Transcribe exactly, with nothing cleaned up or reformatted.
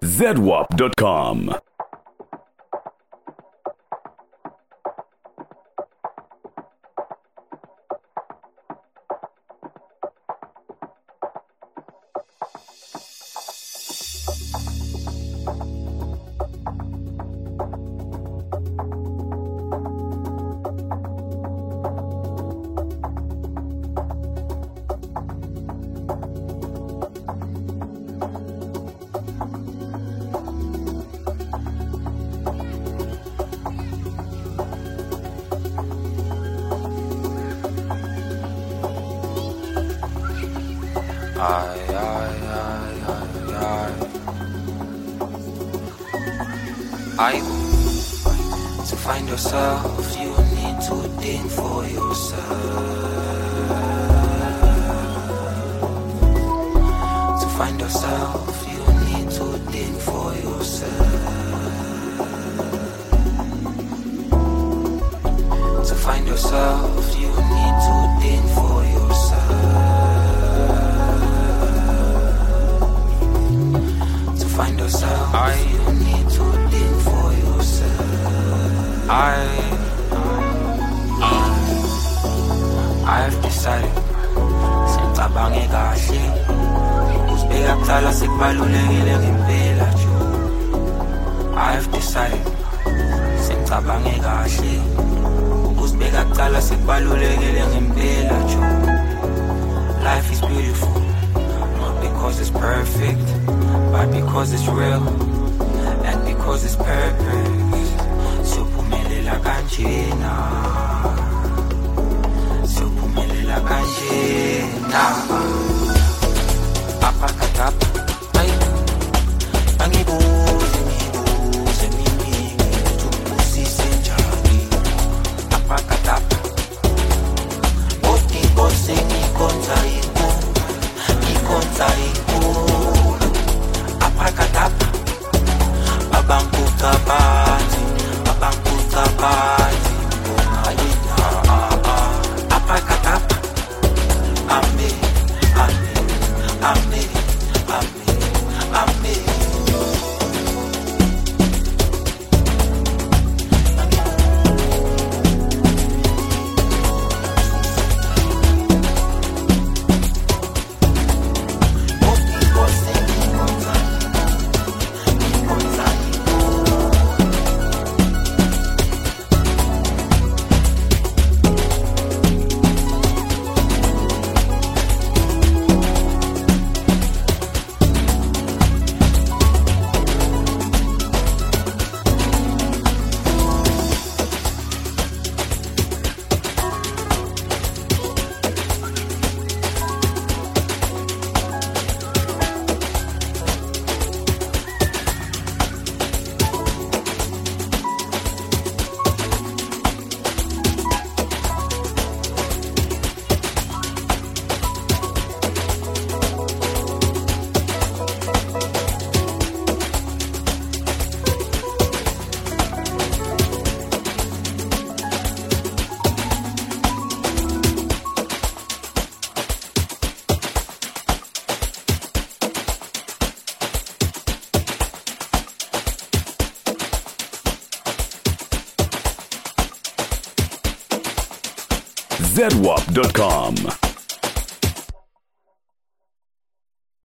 zedwap dot com. Aye, aye, aye, aye, aye. Aye. To find yourself, you need to think for yourself. To find yourself, you need to think for yourself. To find yourself, you need to think for yourself. Find yourself, I you need to think for yourself. I, I've decided, sengicabange kahle, usibeka kuqala sekubalulekile ngempela nje. I've decided, sengicabange kahle, usibeka kuqala sekubalulekile ngempela nje. Life is beautiful, not because it's perfect, but because it's real and because it's purpose. Siyophumelela kanjena, siyophumelela kanjena. Apakatapa, ay, angibuze, ngibuze miningi, tumbusise njani. Apakatapa, oti kose ngikonza inkulu, ngikonza inkulu. Apakatapa, abangkucabanzi, abangkucabanzi, ngayina. Apakatapa, ame, ame, ame, ame, ame. zedwap dot com.